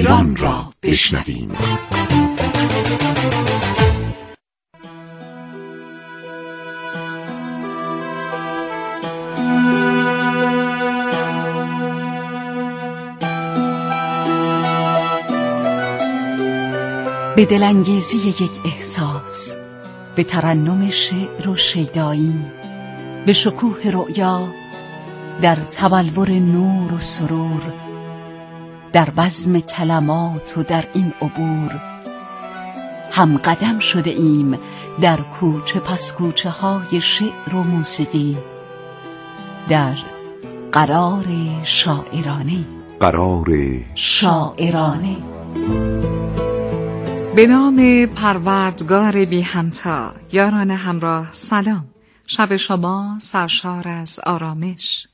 ایران را بشنویم. به دلانگیزی یک احساس، به ترنم شعر و شیدایی، به شکوه رؤیا، در تبلور نور و سرور، در بزم کلمات و در این عبور، هم قدم شده ایم در کوچه پس کوچه های شعر و موسیقی، در قرار شاعرانه. به نام پروردگار بی همتا. یاران همراه سلام. شب شما سرشار از آرامش.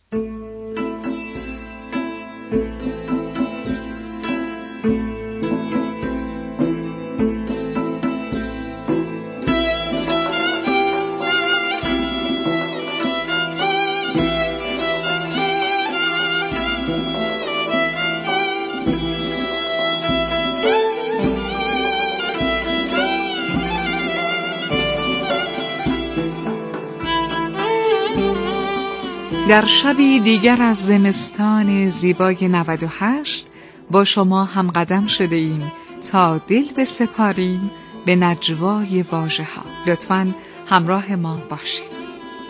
در شبی دیگر از زمستان زیبای 98 با شما هم قدم شده ایم تا دل بسپاریم به نجوای واژه ها. لطفاً همراه ما باشید.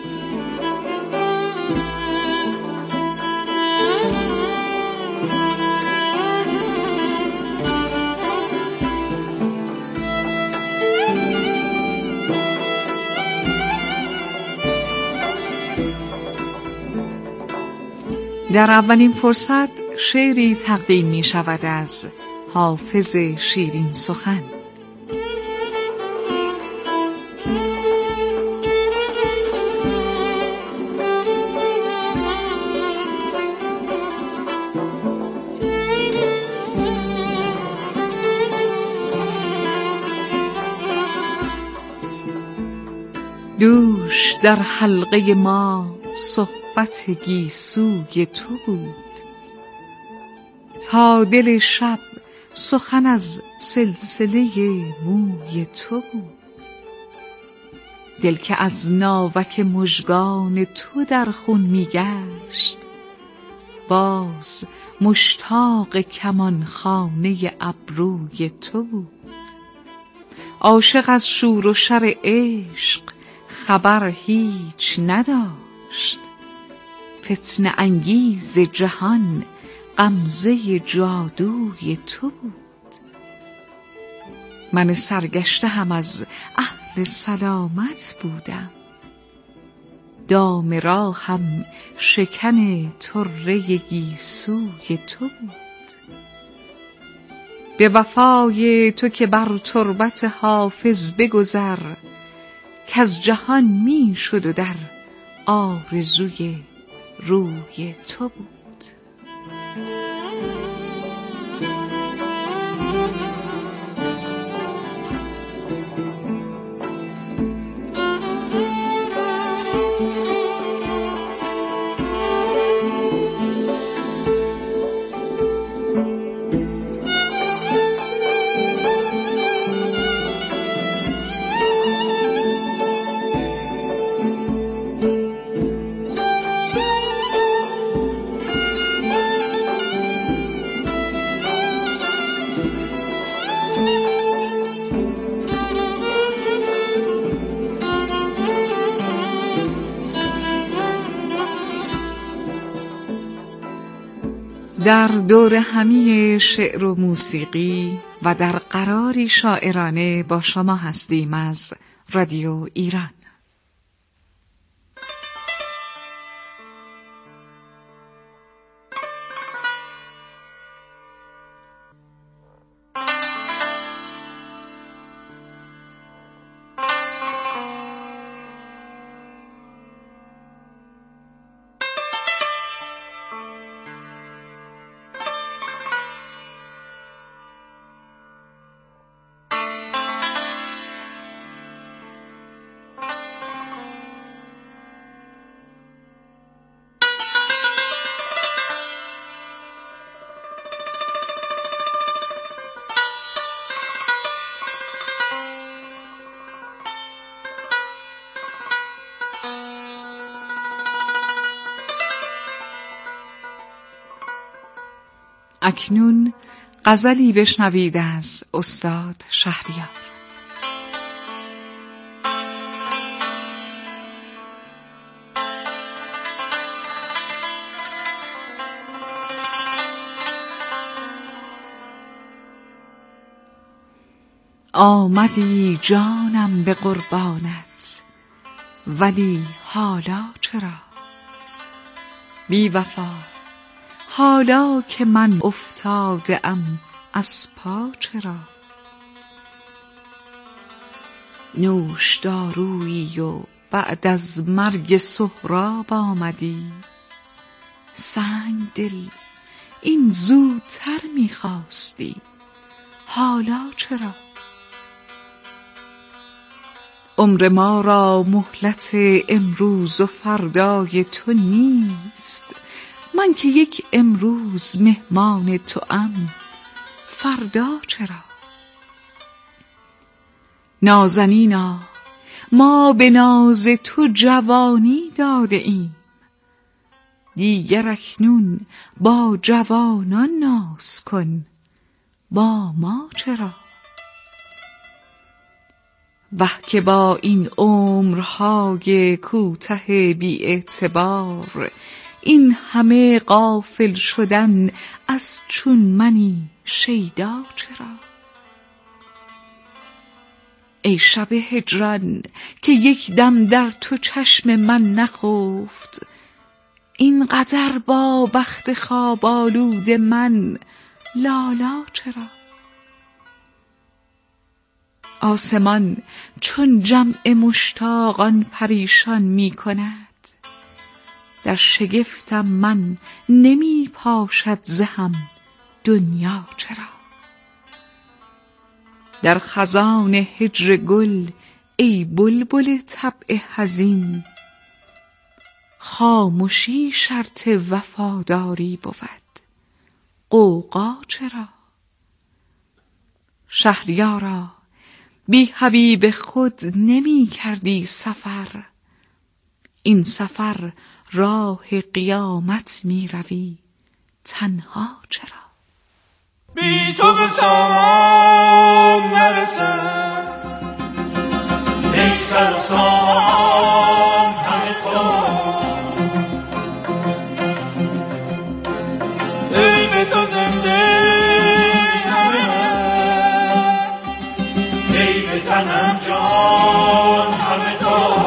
در اولین فرصت شعری تقدیم می شود از حافظ شیرین سخن. دوش در حلقه ما صحبت گیسوی تو بود، تا دل شب سخن از سلسله موی تو بود. دل که از ناوک مژگان تو در خون میگشت، باز مشتاق کمانخانه ابروی تو بود. عاشق از شور و شر عشق خبر هیچ نداشت، فتنه انگیز جهان غمزه جادوی تو بود. من سرگشته هم از اهل سلامت بودم، دام راهم شکن طره گیسوی تو بود. به وفای تو که بر تربت حافظ بگذر، کز جهان می شد و در آرزوی روی تو بود. در دور همی شعر و موسیقی و در قراری شاعرانه با شما هستیم از رادیو ایران. اکنون غزلی بشنوید از استاد شهریار. آمدی جانم به قربانت، ولی حالا چرا؟ بی وفا حالا که من افتاده ام از پا چرا؟ نوش دارویی و بعد از مرگ سهراب آمدی، سنگ دل این زودتر می‌خواستی، حالا چرا؟ عمر ما را مهلت امروز و فردای تو نیست، من که یک امروز مهمان توام، فردا چرا؟ نازنینا ما به ناز تو جوانی داده ایم، دیگر اکنون با جوانان ناز کن، با ما چرا؟ وه که با این عمرهای کوته بی اعتبار، این همه غافل شدن از چون منی شیدا چرا؟ ای شب هجران که یک دم در تو چشم من نخفت، اینقدر با بخت خواب آلود من لالا چرا؟ آسمان چون جمع مشتاقان پریشان می کند، در شگفتم من نمی پاشد زهم دنیا چرا؟ در خزان هجر گل ای بلبل طبع حزین، خاموشی شرط وفاداری بود، غوغا چرا؟ شهریارا بی حبیب خود نمی کردی سفر، این سفر راه قیامت می روی تنها چرا؟ بی تو به سامان نرسم، ای سر و سامان همه تو، ای به تو زنده همه من، ای به تنم جان همه تو.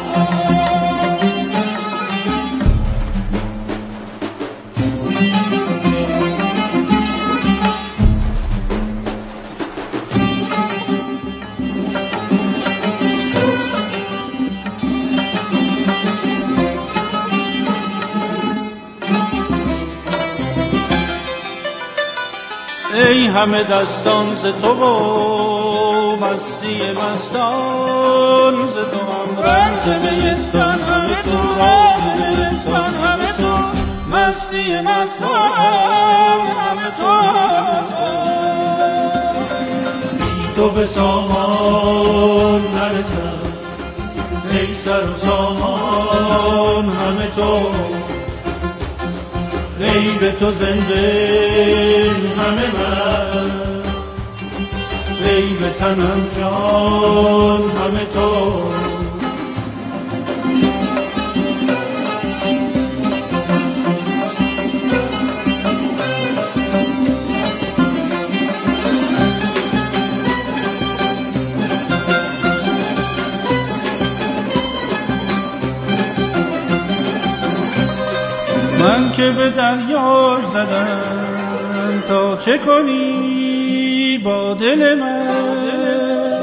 ای همه دستان ز تو و مستی مستان ز تو، هم رمز میستان همه تو، راه میستان همه تو، مستی مستان همه تو. بی تو به سامان نرسم، ای سر و سامان همه تو، ای به تو زنده همه من، ای به تنم جان همه تو. من که به دریاش زدم تا چه کنی با دل من،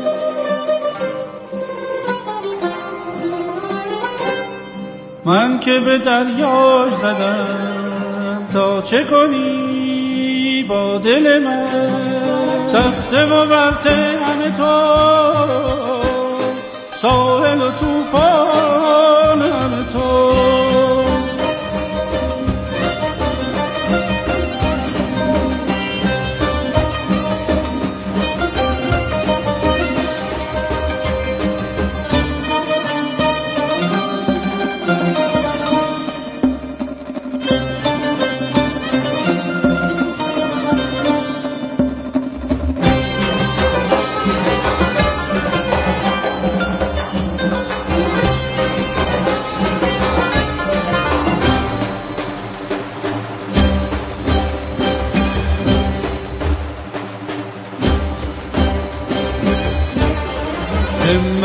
من که به دریاش زدم تا چه کنی با دل من، تخته و ورته همه تو، ساحل و طوفان همه تو.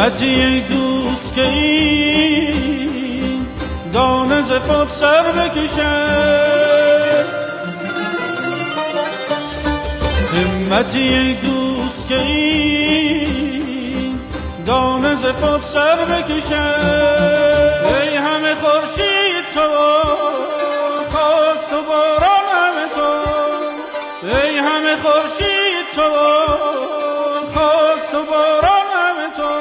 همتی ای دوست که این دانه ز خود سر بکشد، همتی ای دوست که این دانه ز خود سر بکشد. ای همه خورشید تو خاک تو باران همه تو، ای همه خورشید تو خاک تو باران همه تو.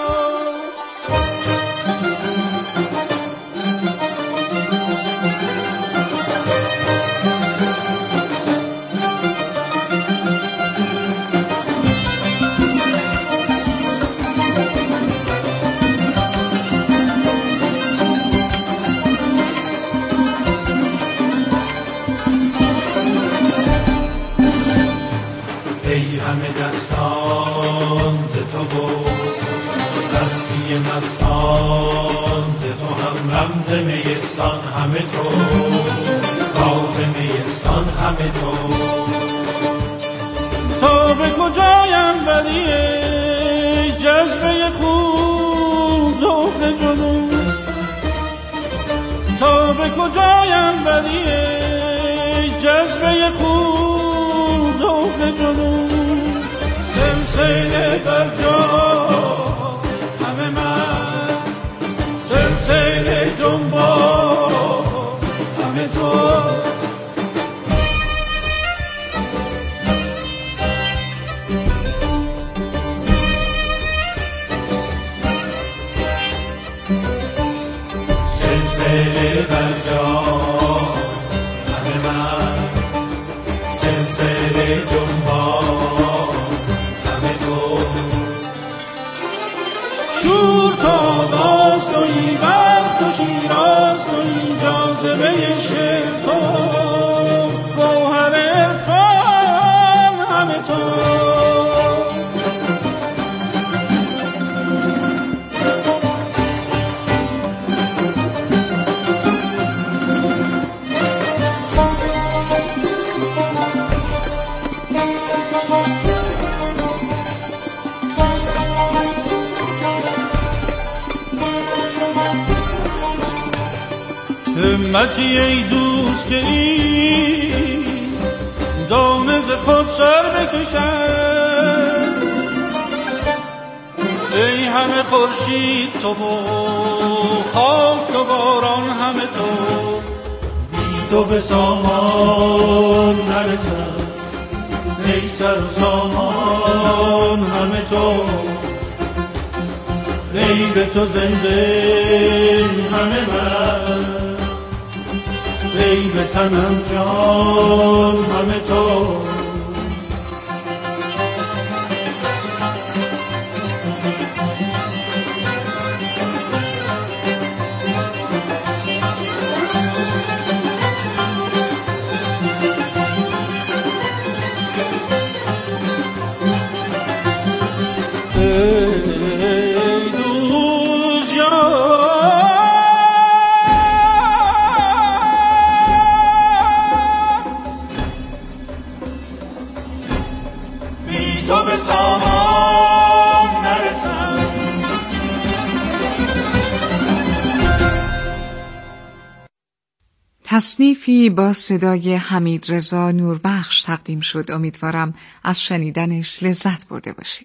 مستان ز تو هم رمز میستان همه تو، راز میستان همه تو. تا به کجایم بری جذبه خون ذوق جنون، تا به کجایم بری جذبه خون ذوق جنون. سلسله بر جا سلسله جنبا همه تو. سلسله بر جا همه من، سلسله جنبا همه تو. شور تا باز تویی وقت و شیراز تویی جاذبه شعر تو، گوهر عرفان همه تو. همتی ای دوست که این دانه ز خود سر بکشد، ای همه خورشید تو و خاک تو باران همه تو. بی تو به سامان نرسم، ای سر و سامان همه تو. ای به تو زنده همه من، ای به تنم جان همه تو. تصنیفی با صدای حمیدرضا نوربخش تقدیم شد. امیدوارم از شنیدنش لذت برده باشید.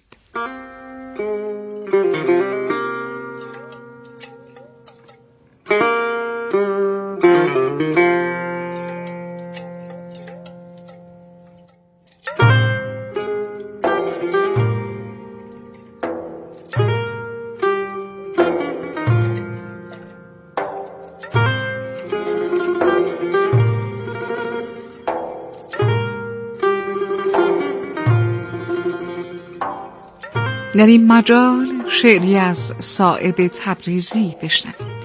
در این مجال شعری از صائب تبریزی بشنوید.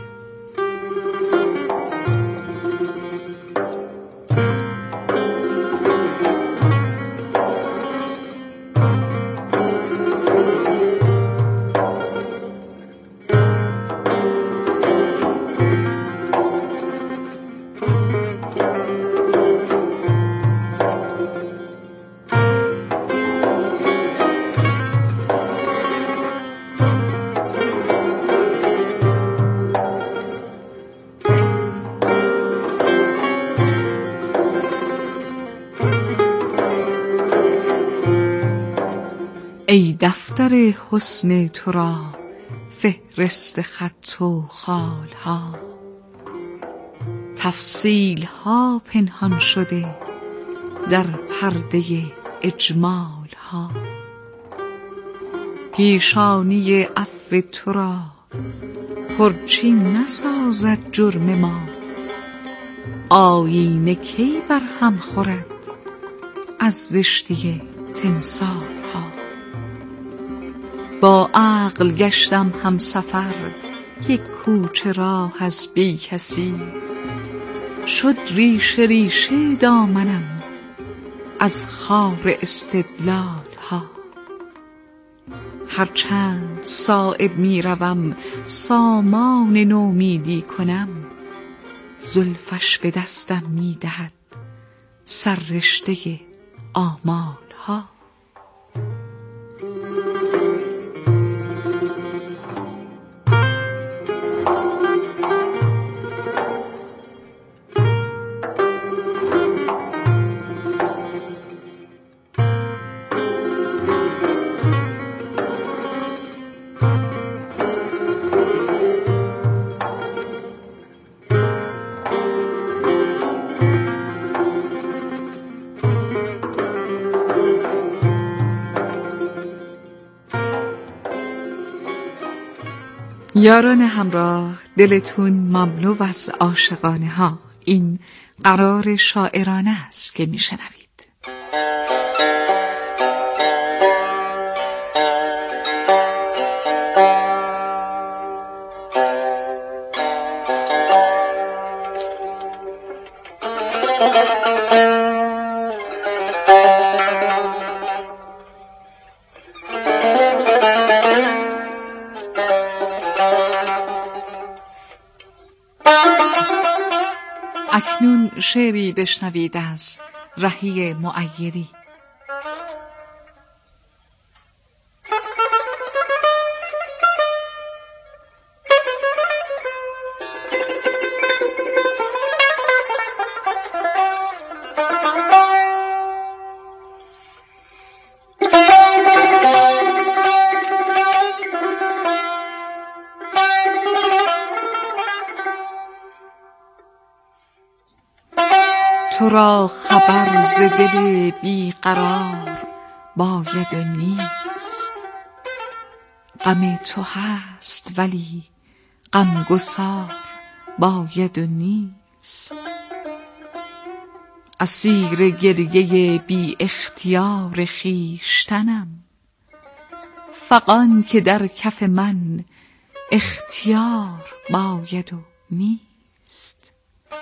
ای دفتر حسن تو را فهرست خط و خالها، تفصیل ها پنهان شده در پرده اجمال ها. پیشانی عفو تو را پرچین نسازد جرم ما، آیینه کی بر هم خورد از زشتی تمثال ها. با عقل گشتم همسفر یک کوچه راه از بی کسی، شد ریشه ریشه دامنم از خار استدلال ها. هرچند صایب می روم سامان نومیدی کنم، زلفش به دستم می دهد سررشته آمال ها. یاران همراه، دلتون مملو از عاشقانه ها. این قرار شاعرانه است که میشنوید. اکنون شعری بشنوید از رهی معیری. تو را خبر ز دل بیقرار باید و نیست، غم تو هست ولی غمگسار باید و نیست. اسیر گریه بی اختیار خویشتنم، فغان که در کف من اختیار باید و نیست.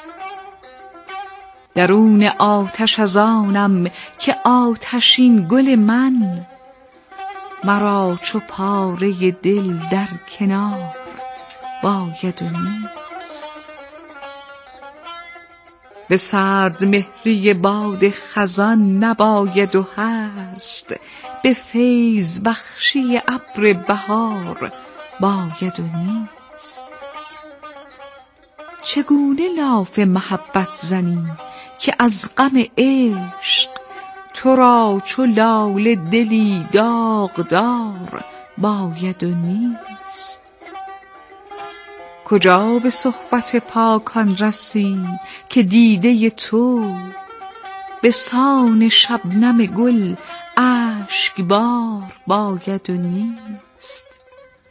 درون آتش از آنم که آتشین گل من، مرا چو پاره دل در کنار باید و نیست. به سرد مهری باد خزان نباید و هست، به فیض بخشی ابر بهار باید و نیست. چگونه لاف محبت زنی که از غم عشق، تو را چو لاله دلی داغدار باید و نیست. کجا به صحبت پاکان رسی که دیده تو، به سان شبنم گل اشکبار باید و نیست.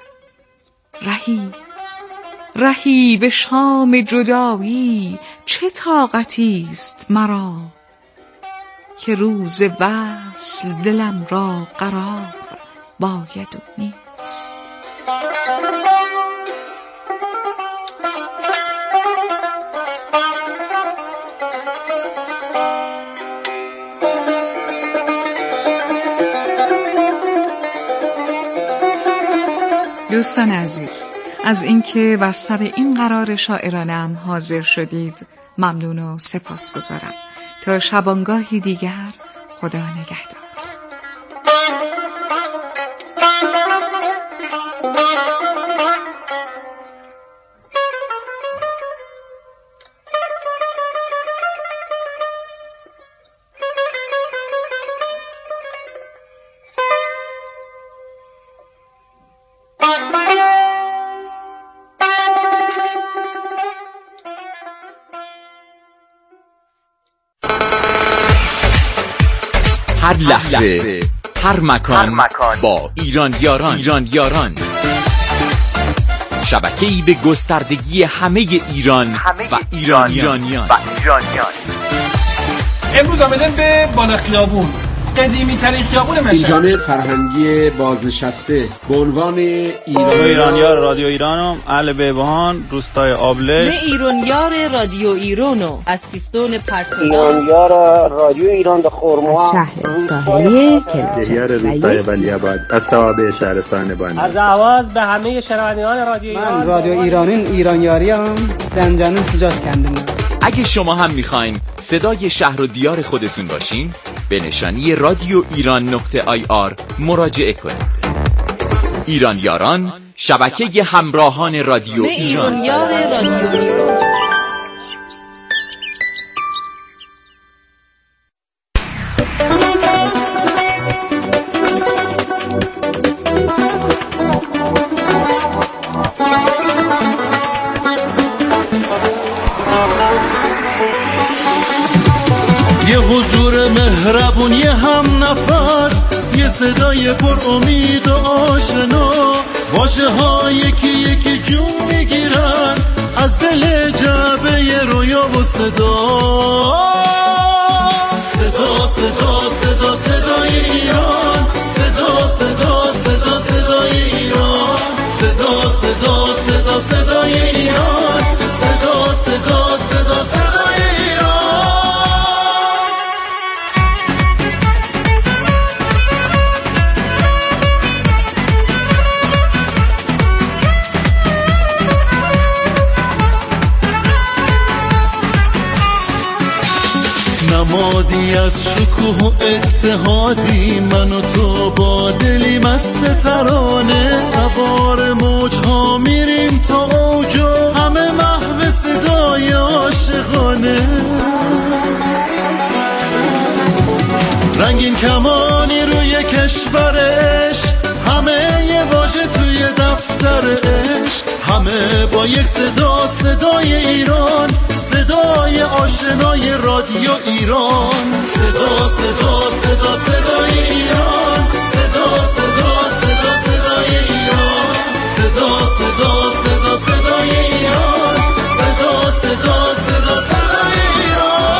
رهی به شام جدایی چه طاقتی است مرا، که روز وصل دلم را قرار باید و نیست. دوستان عزیز، از اینکه بر سر این قرار شاعرانم حاضر شدید ممنون و سپاسگزارم. تا شبانگاهی دیگر، خدا نگهدار. هر لحظه هر مکان با ایران یاران شبکه‌ای به گستردگی همه ایران و ایرانیان. امروز آمدن به بالا خیابون، قدیمی ترین خیابون مشهد. این جامعه فرهنگی بازنشسته است به عنوان ایرانیار رادیو ایرانم، اهل بهبهان، روستای آبله. ایرانیار رادیو ایرانو از سیستان پرتو. ایرانیار رادیو ایران در خرم‌ها، شهر ساحلی کلچه، روستای ولیعباد، از توابع شهرستان بانی. از آواز به همه شنوندگان رادیو ایران. من رادیو ایرانین ایرانیاریم، زنجانین سوجاش کندم. اگه شما هم میخواین صدای شهر و دیار خودتون باشین، به نشانی رادیو ایران.ir مراجعه کنید. ایران یاران، شبکه همراهان رادیو ایران. ایرانیار رادیو ایران. یه حضور مهربون، یه هم نفس، یه صدای پر امید و آشنا، واژه ها یکی جون میگیرن از دل جعبه رویا و صدای ایران، صدای ایران، صدای ایران، صدای ایران. نمادی از شکوه و اتحادی، من و تو با دلی مست ترانه، سوار موجها میریم تا اوج و همه محو صدای عاشقانه. رنگین کمانی روی کشورش، همه یه واژه توی دفتر عشق، همه با یک صدای ایران، صدای آشنای رادیو ایران. صدای ایران، صدای ایران، صدای ایران، صدای ایران.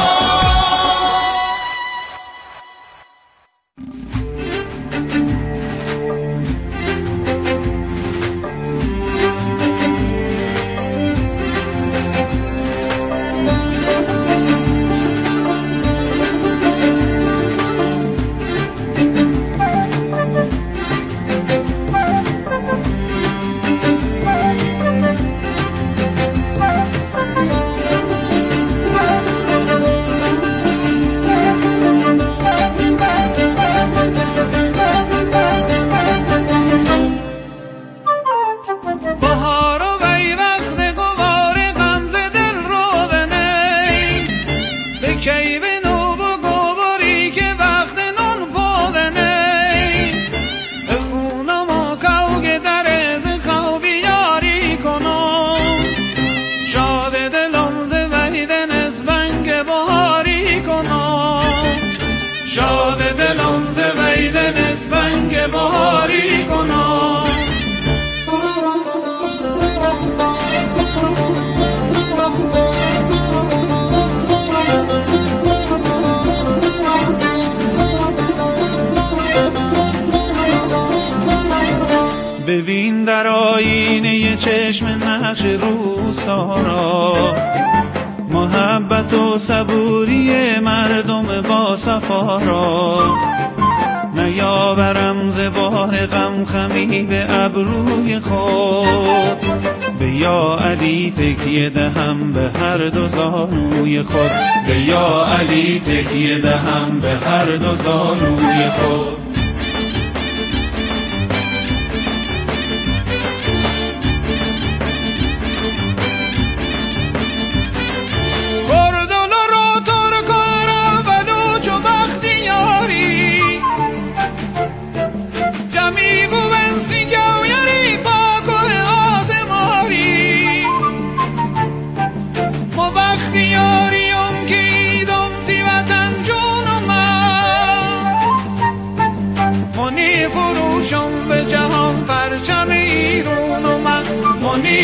ببین در آینه چشم نقش روسارا، محبت و صبوری مردم با صفارا. نیاورم ز بار غم خمی به ابروی خود، به یا علی تکیه دهم به هر دو زانوی خود، به یا علی تکیه دهم به هر دو زانوی خود.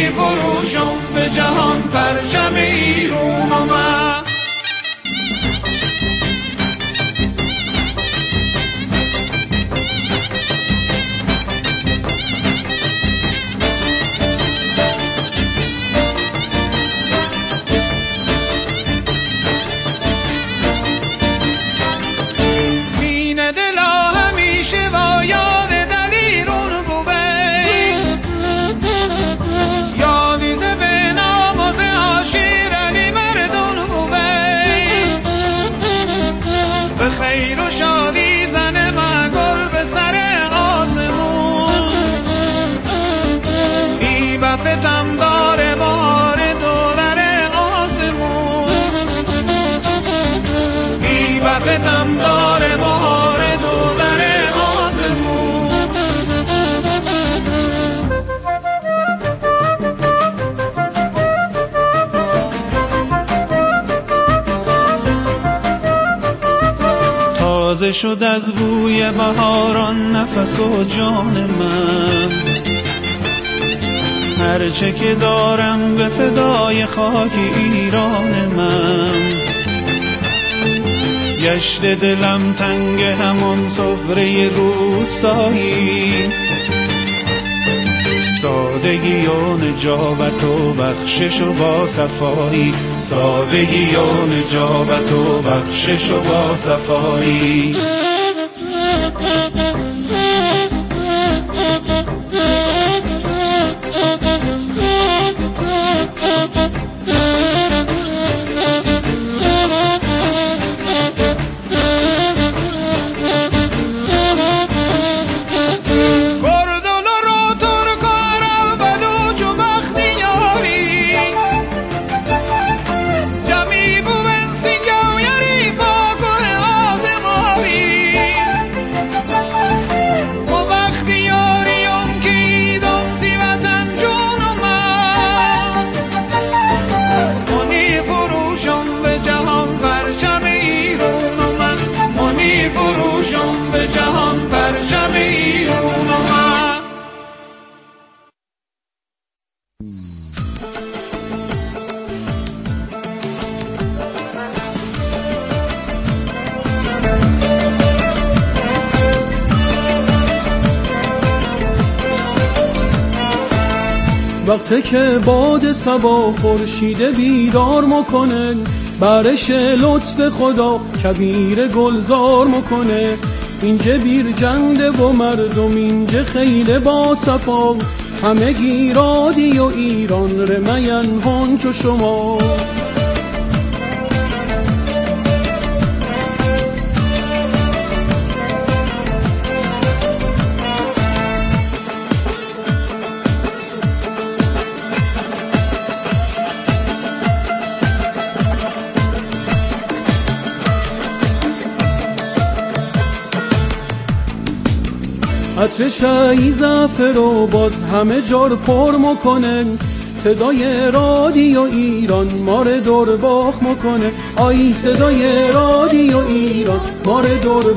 می فروشم به جهان پرچم ایران و من. فتم داره بهار دولر آسمون، بی بفتم داره بهار دولر آسمون. تازه شد از بوی بهاران نفس و جان من، هرچه که دارم به فدای خاک ایران من. گشت دلم تنگ همان سفره روستایی، سادگی و نجابت و بخشش و با صفایی، سادگی و نجابت و بخشش و با صفایی. فروشم به جهان پرچم ایران و من. وقتی که باد صبا خورشید بیدار میکنه، برش لطف خدا کبیر گلزار میکنه. اینجا بیر جنده و مردم اینجا خیلی با صفا، همه گیرادی و ایران رمین هنچو شما. عطر چای زعفر و باز همه جار پر میکنه، صدای رادیو ایران مار دور باخ میکنه. آی صدای رادیو ایران مار دور